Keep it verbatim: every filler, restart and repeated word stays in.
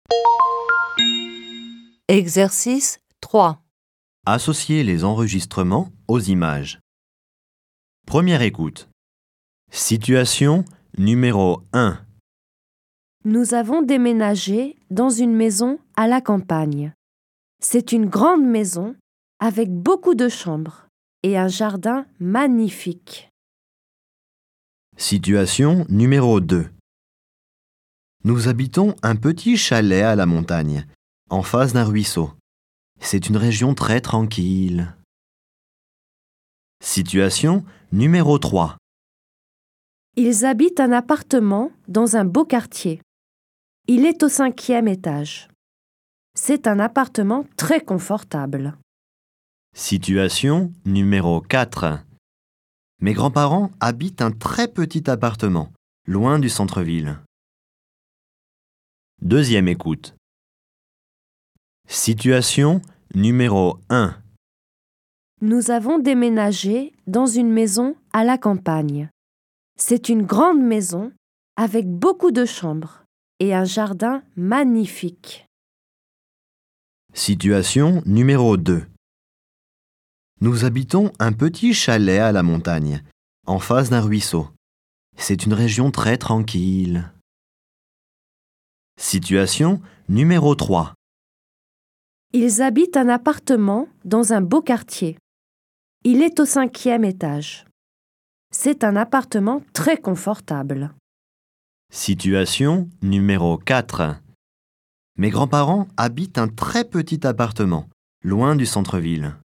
Exercice trois. Associer les enregistrements aux images. Première écoute. Situation numéro un. Nous avons déménagé dans une maison à la campagne. C'est une grande maison avec beaucoup de chambres et un jardin magnifique. Situation numéro deux. Nous habitons un petit chalet à la montagne, en face d'un ruisseau. C'est une région très tranquille. Situation numéro trois. Ils habitent un appartement dans un beau quartier. Il est au cinquième étage. C'est un appartement très confortable. Situation numéro quatre. Mes grands-parents habitent un très petit appartement, loin du centre-ville. Deuxième écoute. Situation numéro un. Nous avons déménagé dans une maison à la campagne. C'est une grande maison avec beaucoup de chambres et un jardin magnifique. Situation numéro deux. Nous habitons un petit chalet à la montagne, en face d'un ruisseau. C'est une région très tranquille. Situation numéro trois. Ils habitent un appartement dans un beau quartier. Il est au cinquième étage. C'est un appartement très confortable. Situation numéro quatre. Mes grands-parents habitent un très petit appartement, loin du centre-ville.